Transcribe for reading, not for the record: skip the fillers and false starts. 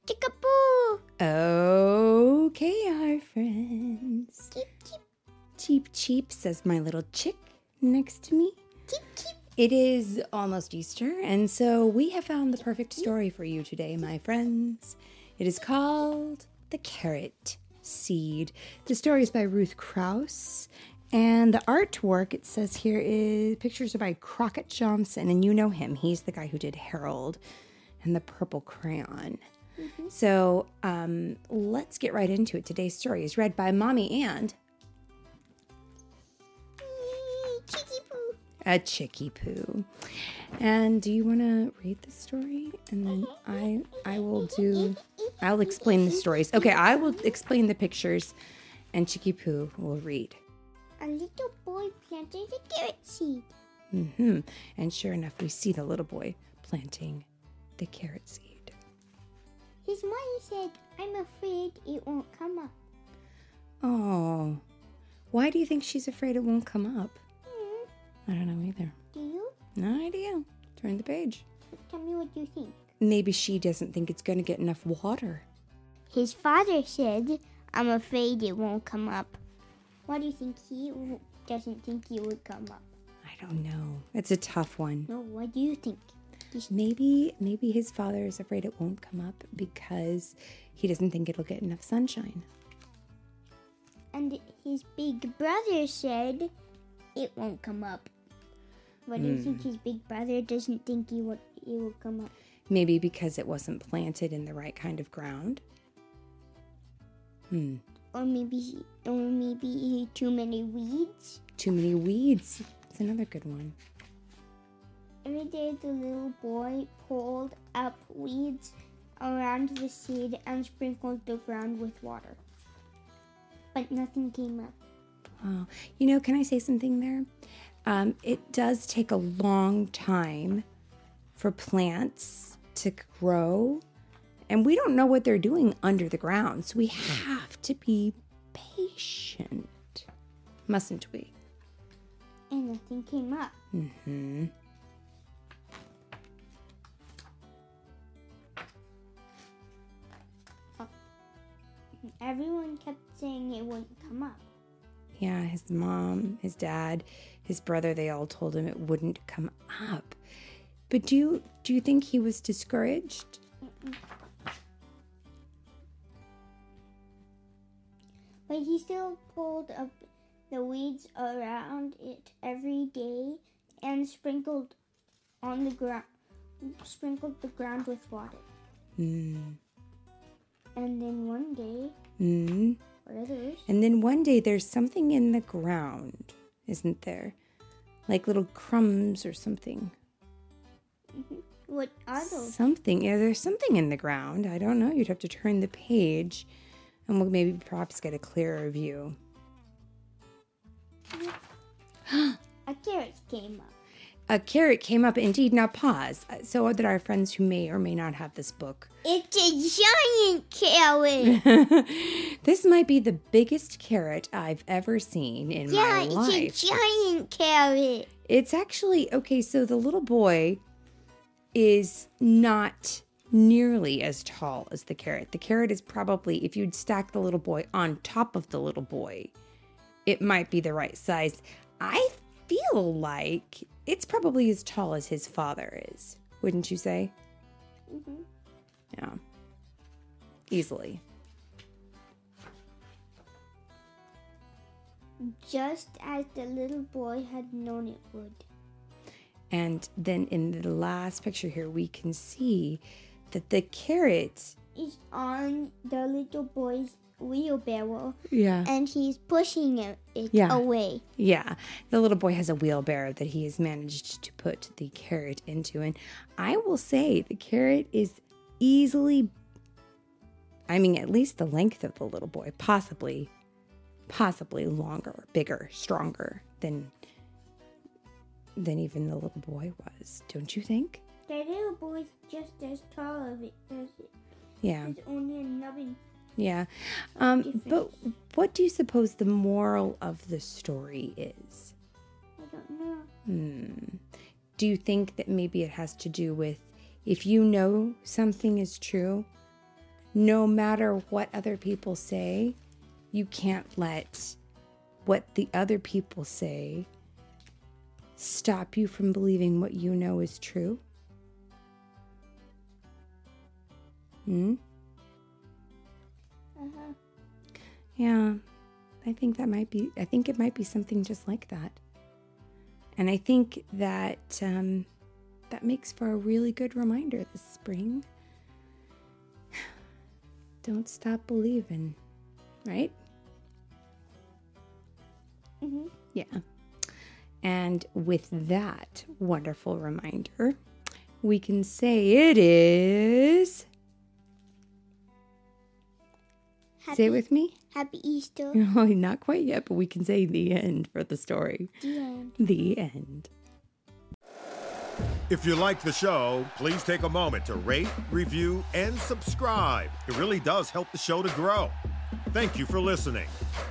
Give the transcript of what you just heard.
Chickapoo! Okay, our friends. Cheep, cheep, Cheep, cheep, says my little chick next to me. cheep, cheep. It is almost Easter, and so we have found the perfect story for you today, my friends. It is called The Carrot Seed. The story is by Ruth Krauss, and the artwork, it says here, is pictures are by Crockett Johnson, and you know him. He's the guy who did Harold and the Purple Crayon. So let's get right into it. Today's story is read by Mommy and Chickapoo. a Chickie Poo. And do you want to read the story? And then I'll explain the stories. Okay, I will explain the pictures and Chickie Poo will read. A little boy planted a carrot seed. And sure enough, we see the little boy planting the carrot seed. His mother said, I'm afraid it won't come up. Oh, why do you think she's afraid it won't come up? I don't know either. Do you? No idea. Turn the page. Tell me what you think. Maybe she doesn't think it's going to get enough water. His father said, I'm afraid it won't come up. Why do you think he doesn't think it would come up? I don't know. It's a tough one. No, what do you think? Maybe his father is afraid it won't come up because he doesn't think it'll get enough sunshine. And his big brother said it won't come up. What do you think his big brother doesn't think it will come up? Maybe because it wasn't planted in the right kind of ground. Or maybe too many weeds. Too many weeds. It's another good one. Every day the little boy pulled up weeds around the seed and sprinkled the ground with water. But nothing came up. Wow. You know, can I say something there? It does take a long time for plants to grow. And we don't know what they're doing under the ground. So we have to be patient. Mustn't we? And nothing came up. Everyone kept saying it wouldn't come up. Yeah, his mom, his dad, his brother, they all told him it wouldn't come up. But do you think he was discouraged? But he still pulled up the weeds around it every day and sprinkled the ground with water. And then one day, what are those? And then one day there's something in the ground, isn't there? Like little crumbs or something. What are those? Something. Yeah, there's something in the ground. I don't know. You'd have to turn the page and we'll maybe perhaps get a clearer view. A carrot came up. A carrot came up indeed. Now pause so that our friends who may or may not have this book. It's a giant carrot. This might be the biggest carrot I've ever seen in my life. It's a giant carrot. It's actually, okay, so the little boy is not nearly as tall as the carrot. The carrot is probably, if you'd stack the little boy on top of the little boy, it might be the right size. I feel like it's probably as tall as his father is, wouldn't you say? Yeah. Easily. Just as the little boy had known it would. And then in the last picture here, we can see that the carrot is on the little boy's wheelbarrow. Yeah. And he's pushing it away. Yeah. The little boy has a wheelbarrow that he has managed to put the carrot into. And I will say the carrot is easily, at least the length of the little boy, possibly longer, bigger, stronger than even the little boy was. Don't you think? The little boy's just as tall as it. Yeah. There's only a nubbin. Yeah. But what do you suppose the moral of the story is? I don't know. Do you think that maybe it has to do with if you know something is true, no matter what other people say, you can't let what the other people say stop you from believing what you know is true. Hmm? Uh-huh. Yeah, I think it might be something just like that. And I think that that makes for a really good reminder this spring. Don't stop believing, right? Mm-hmm. Yeah. And with that wonderful reminder, we can say it is... Say it with me. Happy Easter. No, not quite yet, but we can say the end for the story. The end. The end. If you like the show, please take a moment to rate, review, and subscribe. It really does help the show to grow. Thank you for listening.